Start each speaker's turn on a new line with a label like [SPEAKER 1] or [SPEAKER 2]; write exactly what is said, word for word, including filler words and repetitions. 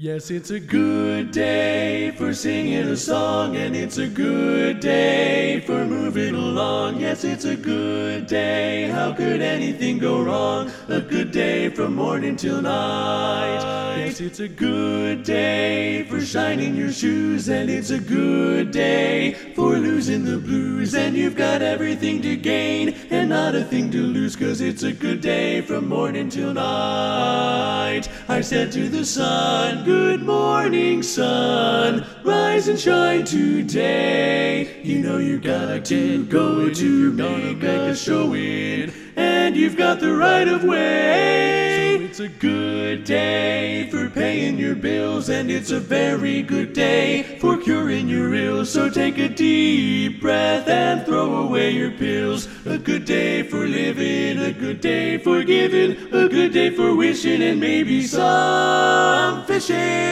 [SPEAKER 1] Yes, it's a good day for singing a song, and it's a good day for moving along. Yes, it's a good day, how could anything go wrong? A good day from morning till night. Yes, it's a good day for shining your shoes, and it's a good day for losing the blues. And you've got everything to gain and not a thing to lose, 'cause it's a good day from morning till night. I said to the sun, good morning, sun, rise and shine today. You know you gotta to go to make a showing, and you've got the right of way. So it's a good day for paying your bills, and it's a very good day for curing your ills. So take a deep breath and throw away your pills. A good day for living, a good day for giving, a good day for wishing, and maybe some fishing.